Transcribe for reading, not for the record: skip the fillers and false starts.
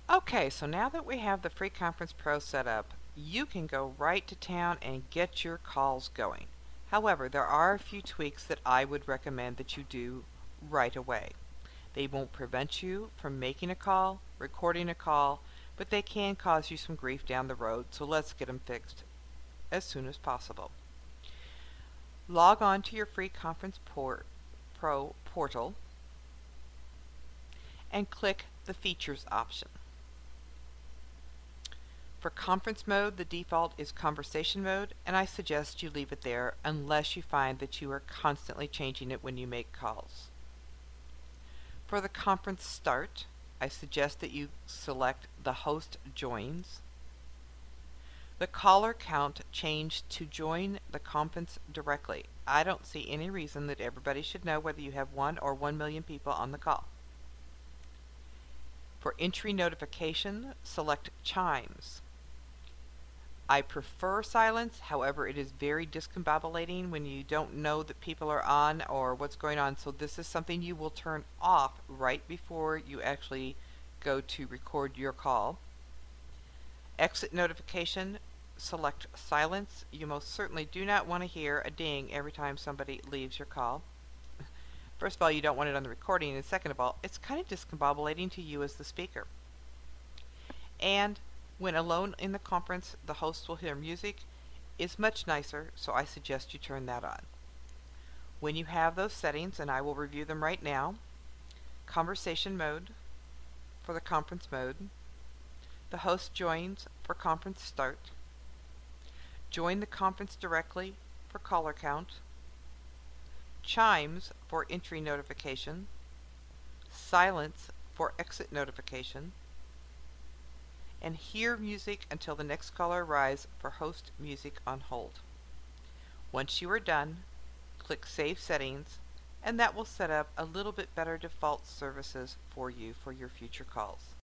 Okay, so now that we have the Free Conference Pro set up, you can go right to town and get your calls going. However, there are a few tweaks that I would recommend that you do right away. They won't prevent you from making a call, recording a call, but they can cause you some grief down the road, so let's get them fixed as soon as possible. Log on to your Free Conference Pro portal and click the Features option. For conference mode, the default is conversation mode, and I suggest you leave it there unless you find that you are constantly changing it when you make calls. For the conference start, I suggest that you select the host joins. The caller count changed to join the conference directly. I don't see any reason that everybody should know whether you have 1 or 1 million people on the call. For entry notification, select chimes. I prefer silence, however it is very discombobulating when you don't know that people are on or what's going on, so this is something you will turn off right before you actually go to record your call. Exit notification, select silence. You most certainly do not want to hear a ding every time somebody leaves your call. First of all, you don't want it on the recording, and second of all, it's kind of discombobulating to you as the speaker. And when alone in the conference, the host will hear music. It's much nicer, so I suggest you turn that on. When you have those settings, and I will review them right now, conversation mode for the conference mode, the host joins for conference start, join the conference directly for caller count, chimes for entry notification, silence for exit notification, and hear music until the next caller arrives for host music on hold. Once you are done, click Save Settings, and that will set up a little bit better default services for you for your future calls.